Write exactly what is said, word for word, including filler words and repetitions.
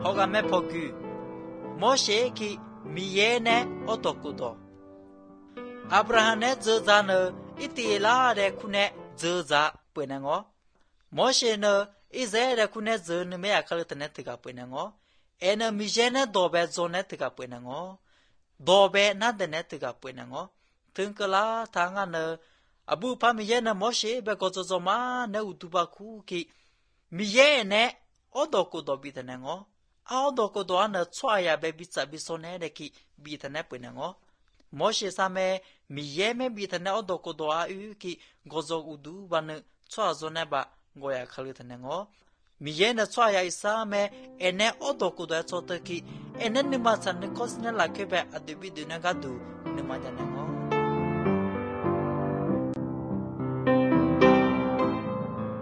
ဟောကမဲဖောကူမောရှေခိမီယေနဲအော်တိုကူတိုအာဗြဟံနဲဇေဇာနဣတိလာတဲ့ခုနဲ့ဇေဇာပွေနငောမောရှေနဣဇဲတဲ့ခုနဲ့ဇေနမဲအခလတနဲ့တကပွေနငောအဲနမီယေနဲဒောဘဲဇောနဲ့တကပွေနငောဒောဘဲနတ်တဲ့နဲ့တကပွေနငောသင်္ကလာသာငါနအဘူဖာမီယေနဲမောရှေဘဲကောဇောမာနဲဥတူပါခုခိမီယေနဲအော်တိုကူတိုဘီတဲ့နငောအော်တိုကူတိုအနချွာရဘဲဘိစဘိစောနဲတဲ့ခိဘီတဲ့နဲ့ပွေနငောမောရှေစာမဲမီယေမဲဘီတဲ့နဲ့အော်တိုကူတိုအာယူခိဂောဇောဥဒူဘာနချွာဇောနဲဘာငိုရခလုတဲ့နငောမီယေနဲချွာရအစာမဲအနဲအော်တိုကူတိုချောတခိအနဲနိမဆန်နကောစနဲလာခေဘဲအဒဘီဒနဂါဒူနိမဒနငော